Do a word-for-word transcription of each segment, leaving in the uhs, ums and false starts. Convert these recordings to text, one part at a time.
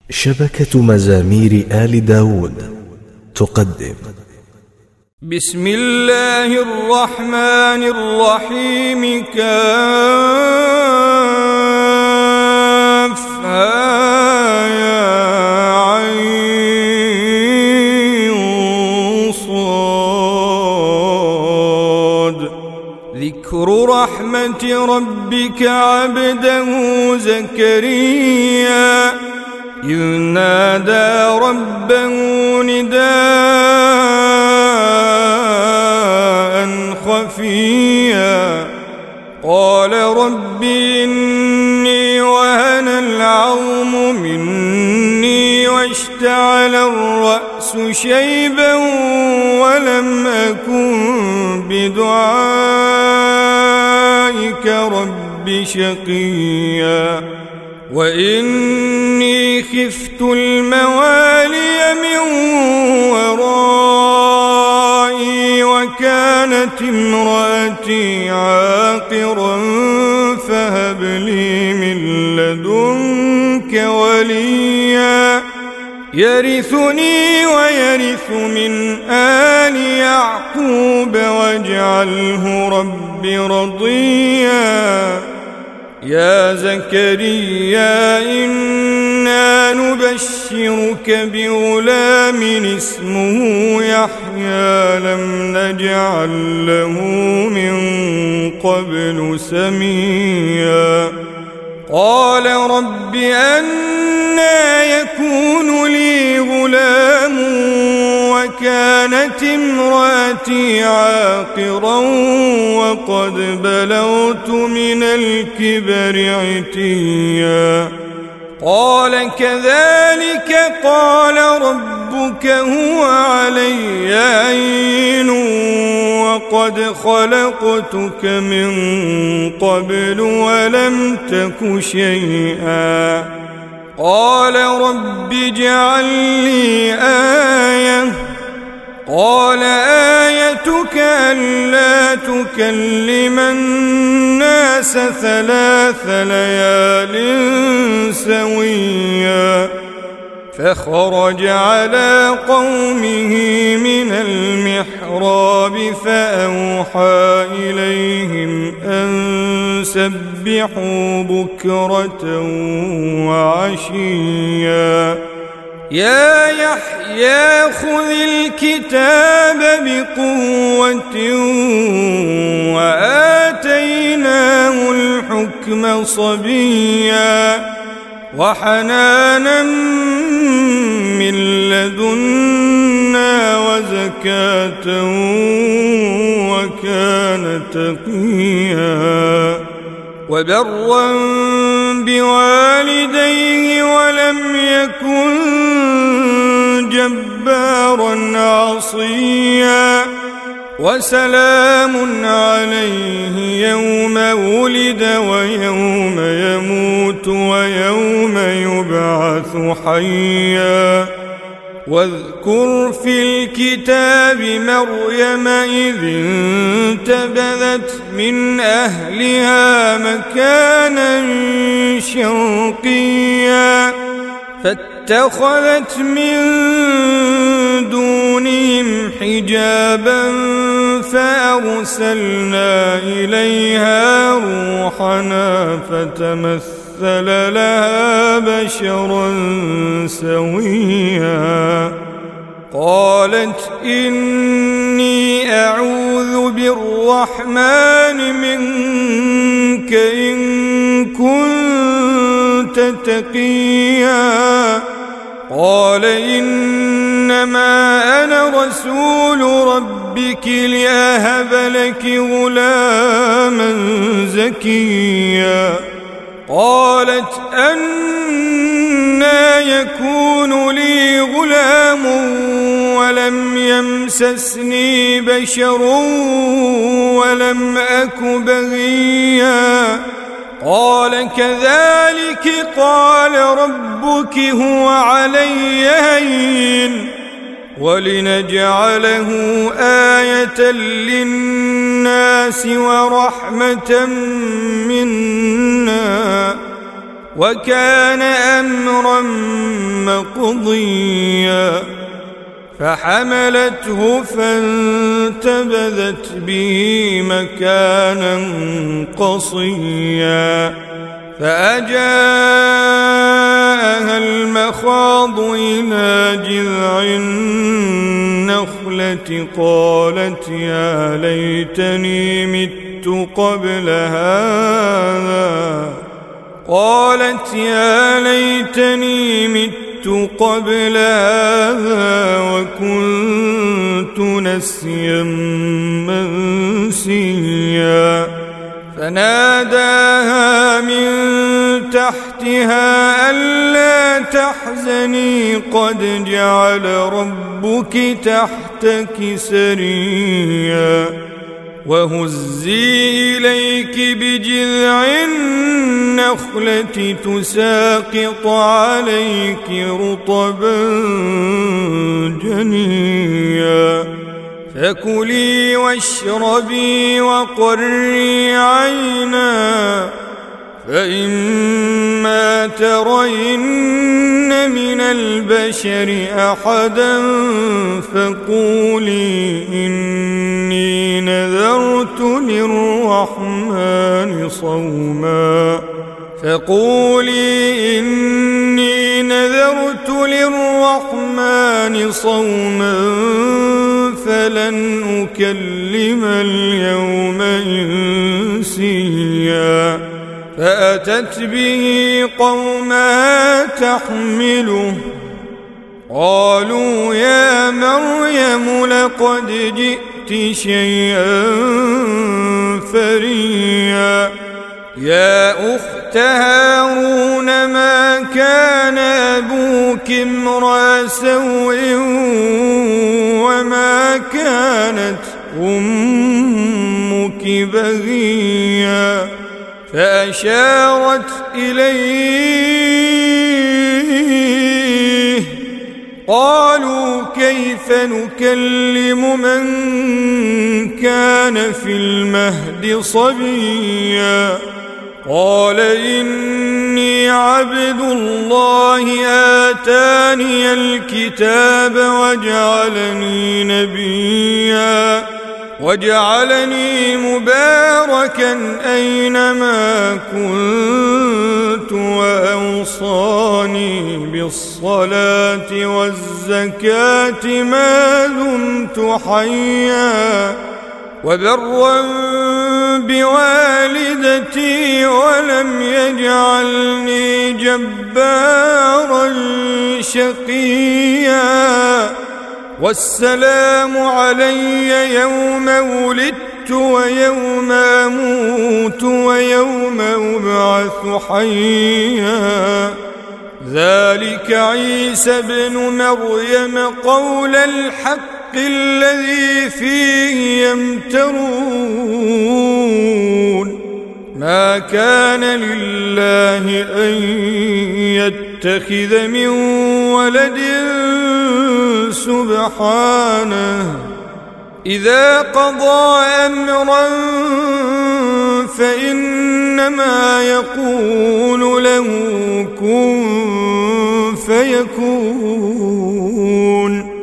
شبكة مزامير آل داود تقدم. بسم الله الرحمن الرحيم. كافها يا عين صاد. ذكر رحمة ربك عبده زكريا إذ نادى ربه نداء خفيا قال رب إني وهن العظم مني واشتعل الرأس شيبا ولم أكن بدعائك رب شقيا وإني خفت الموالي من ورائي وكانت امرأتي عاقرا فهب لي من لدنك وليا يرثني ويرث من آل يعقوب واجعله رب رضيا. يا زكريا إنا نبشرك بغلام اسمه يحيى لم نجعل له من قبل سميا. قال رب أنى يكون لي غلام وكانت امرأتي عاقرا وقد بلغت من الكبر عتيا. قال كذلك قال ربك هو علي هين وقد خلقتك من قبل ولم تك شيئا. قال رب اجعل لي آية. قال آيتك ألا تكلم الناس ثلاث ليال سويا. فخرج على قومه من المحراب فأوحى إليهم أن سبحوا بكرة وعشيا. يا يحيى خذ الكتاب بقوة وآتيناه الحكم صبيا وحنانا من لدنا وزكاة وكان تقيا وبرا بوالديه ولم يكن جبارا عصيا. وسلام عليه يوم ولد ويوم يموت ويوم يبعث حيا. واذكر في الكتاب مريم إذ انتبذت من أهلها مكانا شرقيا فاتخذت من دونهم حجابا فأرسلنا إليها روحنا فتمثل لها بشرا سويا. قالت إني أعوذ بالرحمن منك إن كنت تقيا. قال إنما أنا رسول ربك لأهب لك غلاما زكيا. قالت أنى يكون لي غلام ولم يمسسني بشر ولم أك بغيا. قال كذلك قال ربك هو علي هين ولنجعله آية للناس ورحمة منا وكان أمرا مقضيا فحملته فانتبذت به مكانا قصيا فأجاءها المخاض إلى جذع النخلة قالت يا ليتني مت قبل هذا قالت يا ليتني مت قبل هذا وكنت نسيا منسيا فناداها من تحتها ألا تحزني قد جعل ربك تحتك سريا وهزي إليك بجذع النخلة تساقط عليك رطبا جنيا فكلي واشربي وقري عينا فإما ترين من البشر أحدا فقولي إني نذرت للرحمن صوما فقولي إني نذرت للرحمن صوما فلن أكلم اليوم إنسيا فأتت به قومها تحمله قالوا يا مريم لقد جئت شيئا فريا يا أخت هارون ما كان أبوك امرأ سوء وما كانت أمك بغيا فأشارت إليه قالوا كيف نكلم من كان في المهد صبيا قال إني عبد الله آتاني الكتاب وجعلني نبيا وجعلني مباركا أينما كنت وأوصاني بالصلاة والزكاة ما دمت حيا وبرا بوالدتي ولم يجعلني جبارا شقيا والسلام علي يوم ولدت ويوم أموت ويوم أبعث حيا ذلك عيسى ابن مريم قول الحق الذي فيه يمترون ما كان لله أن يتخذ من ولد سبحانه إذا قضى أمرا فإنما يقول له كن فيكون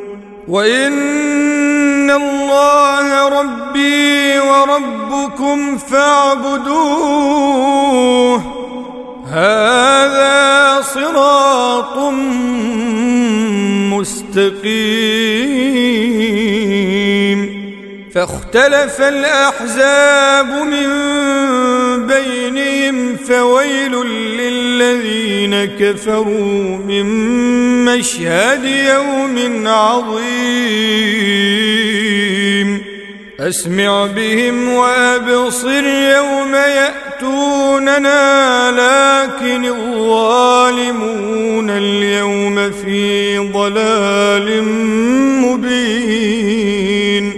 وإن الله ربي وربكم فاعبدوه هذا صراط مستقيم فاختلف الأحزاب من بينهم فويل للذين كفروا من مشهد يوم عظيم أسمع بهم وأبصر يوم يأتوننا لكن الظالمون اليوم في ضلال مبين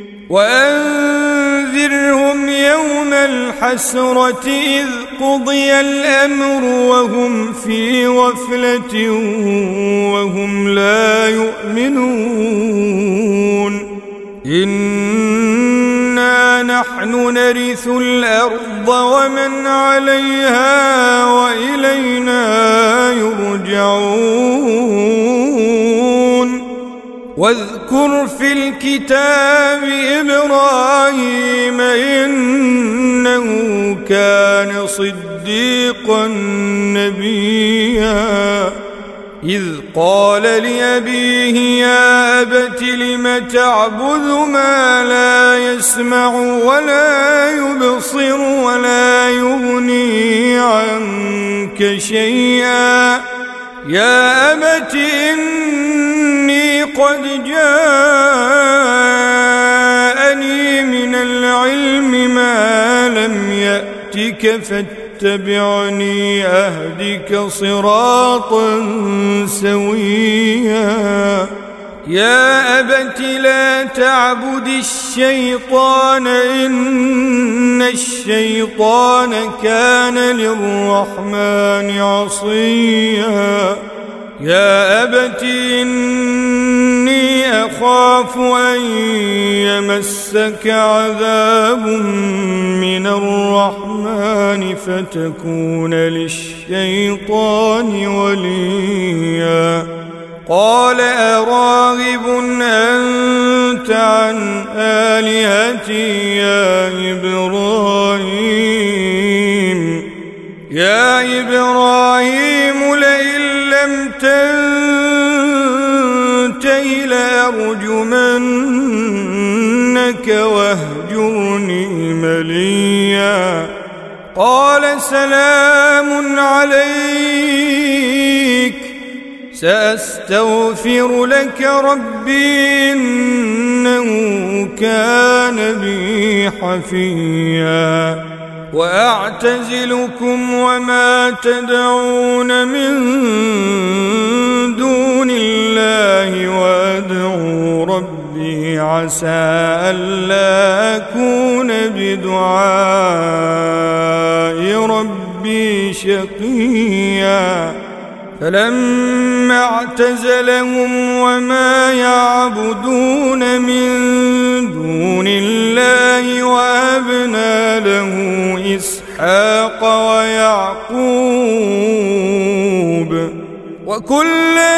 وأنذرهم يوم الحسرة إذ قضي الأمر وهم في غفلة وهم لا يؤمنون إنا نحن نرث الأرض الأرض ومن عليها وإلينا يرجعون واذكر في الكتاب إبراهيم إنه كان صديقا نبيا إذ قال لأبيه يا أبت لم تعبد ما لا يسمع ولا يبصر ولا يغني عنك شيئا يا أبت إني قد جاءني من العلم ما لم يأتك فاتبعني أهدك صراطا سويا يا أبت لا تعبد الشيطان إن الشيطان كان للرحمن عصيا يا أبت إني أخاف أن يمسك عذاب من الرحمن فتكون للشيطان وليا قال أراغب أنت عن آلهتي يا إبراهيم يا إبراهيم لئن لم تنته لأرجمنك واهجرني مليا قال سلام عليك سأستغفر لك ربي إنه كان بي حفيا وأعتزلكم وما تدعون من دون الله وأدعو ربي عسى ألا أكون بدعاء ربي شقيا فلما اعتزلهم وما يعبدون من دون الله وهبنا له إسحاق ويعقوب وكلا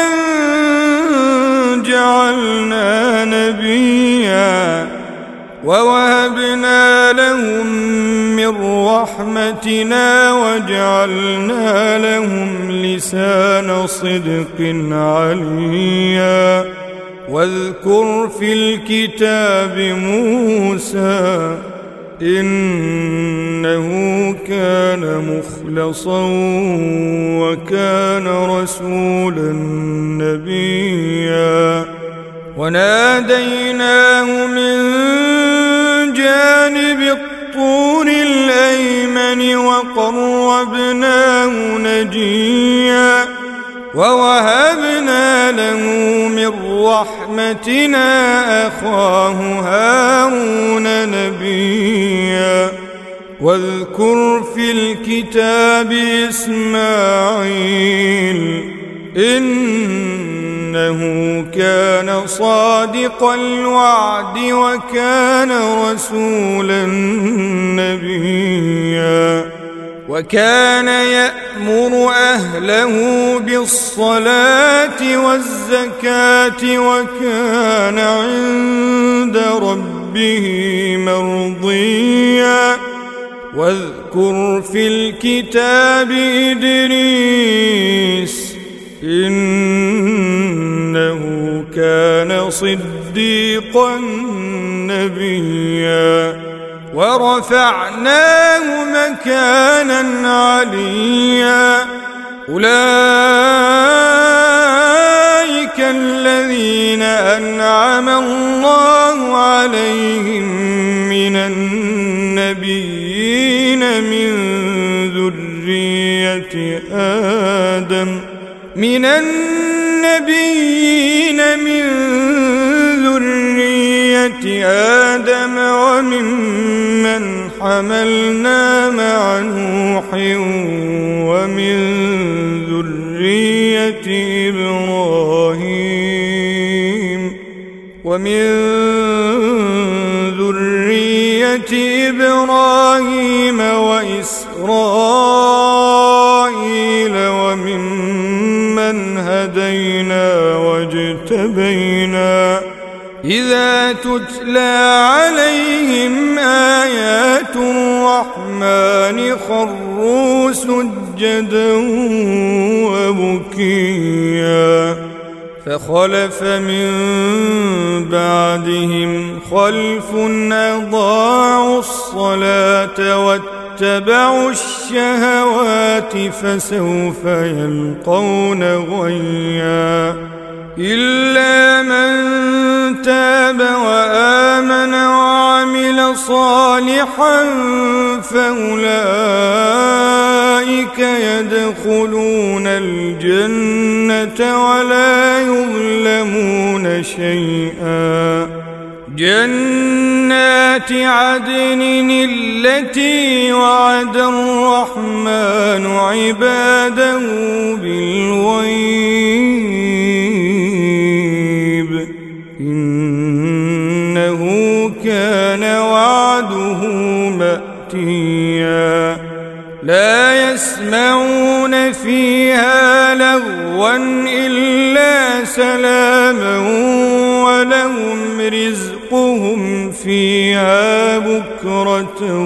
جعلنا نبيا ووهبنا لهم من رحمتنا وجعلنا لهم لسان صدق عليا واذكر في الكتاب موسى إنه كان مخلصا وكان رسولا نبيا وناديناه من جانب الطور الأيمن وقربناه نجيا ووهبنا له من رحمتنا أخاه هارون نبيا واذكر في الكتاب إسماعيل إنه كان صادق الوعد وكان رسولا نبيا وكان يأمر أهله بالصلاة والزكاة وكان عند ربه مرضيا واذكر في الكتاب إدريس إنه كان صديقا نبيا ورفعناه مكانا عليا أولئك الذين أنعم الله عليهم من النبيين من ذرية آدم من النبيين من ذرية آدم وممن حملنا مع نوح ومن ذرية إبراهيم ومن ذرية ملة إبراهيم وإسرائيل وممن هدينا واجتبينا إذا تتلى عليهم آيات الرحمن خروا سجدا وبكيا فخلف من بعدهم خلف أضاعوا الصلاة واتبعوا الشهوات فسوف يلقون غيا إلا من تاب وآمن وعمل صالحا فأولئك يدخلون الجنة ولا يظلمون شيئا جنات عدن التي وعد الرحمن عباده بالغيب إنه كان وعده مأتيا لا يسمعون فيها لغوا إلا سلاما ولهم رزقهم فيها بكرة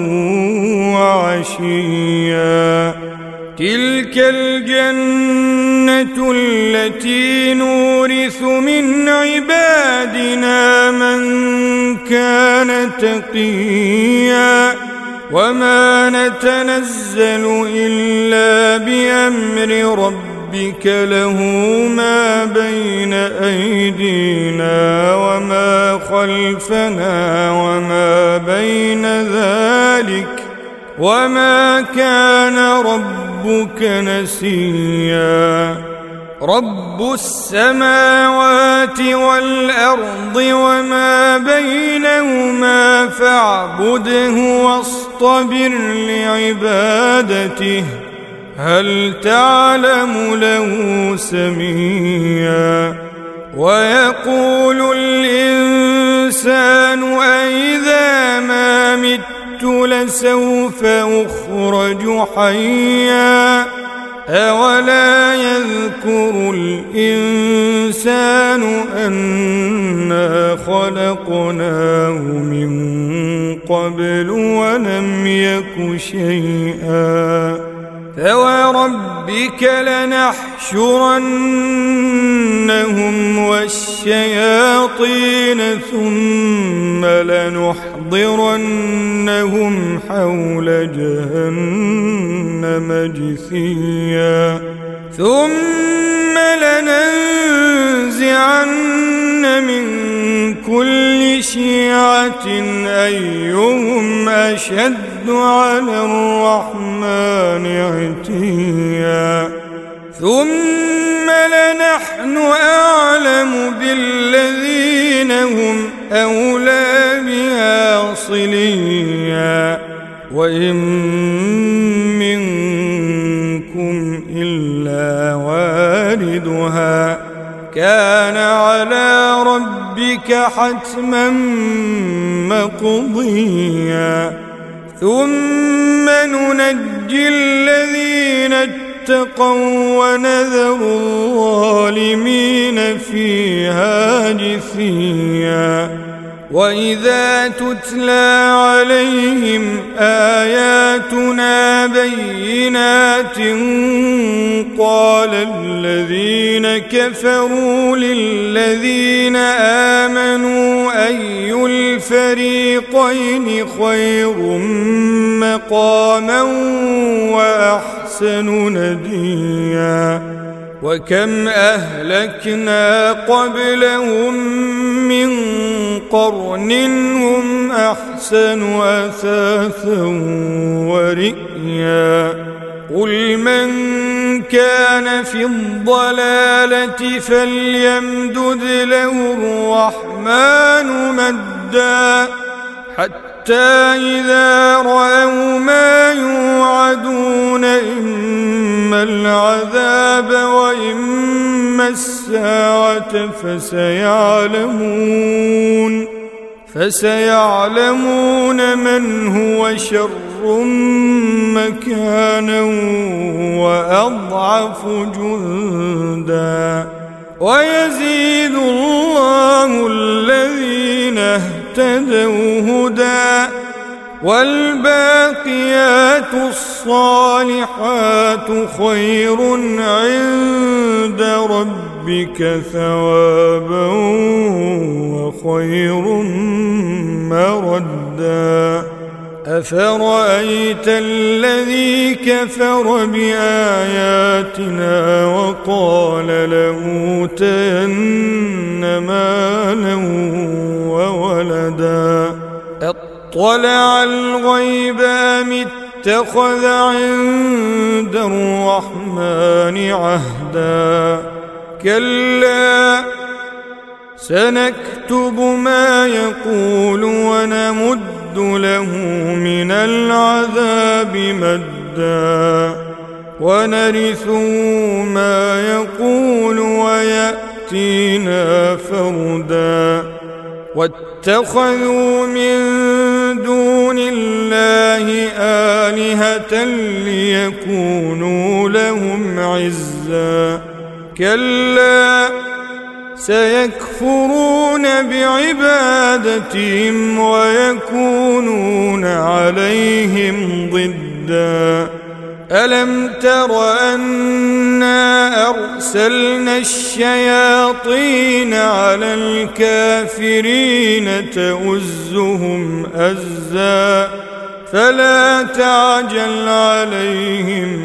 وعشيا تلك الجنة التي نورث من عبادنا من كان تقيا وما نتنزل إلا بأمر ربك له ما بين أيدينا وما خلفنا وما بين ذلك وما كان ربك نسيا رب السماوات والأرض وما بينهما فاعبده واصطبر لعبادته هل تعلم له سميا ويقول الإنسان أإذا ما مت لسوف أخرج حيا أولا يذكر الإنسان أنا خلقناه من قبل ولم يك شيئا فوربك لنحشرنهم والشياطين ثم لنحضرنهم حول جهنم جثيا ثم لننزعن من كل شيعة أيهم أشد على الرحمن عتيا ثم لنحن أعلم بالذين هم أولى بها صليا وإن منكم إلا واردها كان على ربك حتما مقضيا ثم ننجي الذين اتقوا ونذر الظالمين فيها جثيا وإذا تتلى عليهم آياتنا بينات قال الذين كفروا للذين آمنوا أي الفريقين خير مقاما وأحسن نديا وكم أهلكنا قبلهم من قرن هم أحسن أثاثا ورئيا قل من كان في الضلالة فليمدد له الرحمن مدا حتى إذا رأوا ما يوعدون إما العذاب وإما الساعة فسيعلمون فسيعلمون من هو شر مكانا وأضعف جندا ويزيد الله الذين اهتدوا هدى والباقيات الصالحات خير عند ربك ثوابا وخير مردا أفرأيت الذي كفر بآياتنا وقال لأوتين مالا وولدا اطلع الغيب أم اتخذ عند الرحمن عهدا كلا سنكتب ما يقول ونمد له من العذاب مدا ونرثه ما يقول ويأتينا فردا واتخذوا من دون الله آلهة ليكونوا لهم عزا كلا سيكفرون بعبادتهم ويكونون عليهم ضدا ألم تر أنا أرسلنا الشياطين على الكافرين تؤزهم أزا فلا تعجل عليهم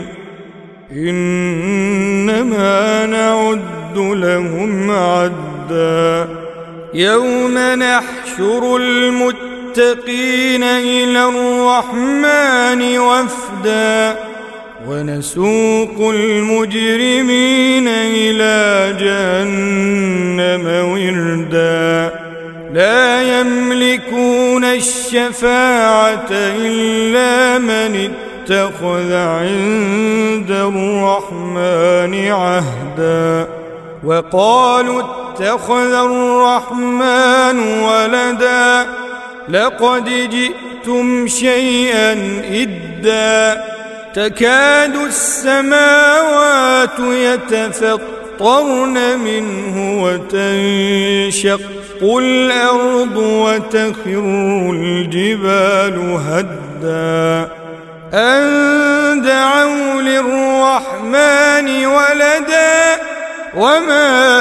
إنما نعد لهم عدا يوم نحشر المتقين إلى الرحمن وفدا ونسوق المجرمين إلى جهنم وردا لا يملكون الشفاعة إلا من اتخذ عند الرحمن عهدا وقالوا اتخذ الرحمن ولدا لقد جئتم شيئا إدا تكاد السماوات يتفطرن منه وتنشق الأرض وتخر الجبال هدا أن دعوا للرحمن ولدا وما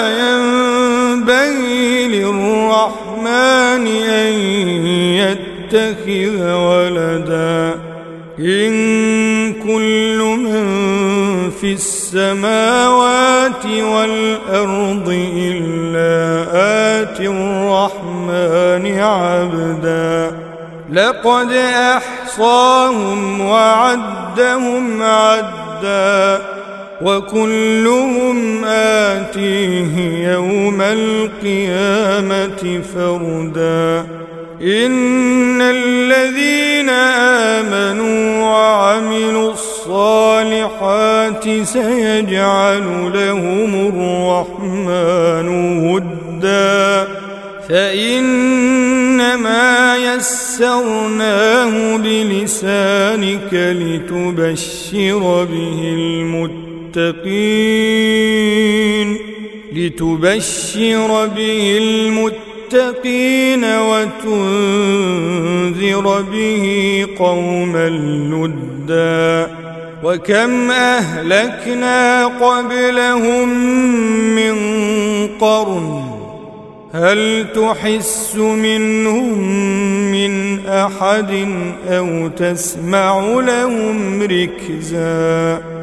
ينبغي للرحمن أن يتخذ ولدا إن كل من في السماوات والأرض إلا آتي الرحمن عبدا لقد أحصاهم وعدهم عدا وكلهم آتيه يوم القيامة فردا إن الذين آمنوا وعملوا الصالحات سيجعل لهم الرحمن ودا فإنما يسرناه بلسانك لتبشر به المتقين لتبشر به المتقين وتنذر به قوما لدا وكم أهلكنا قبلهم من قرن هل تحس منهم من أحد أو تسمع لهم ركزا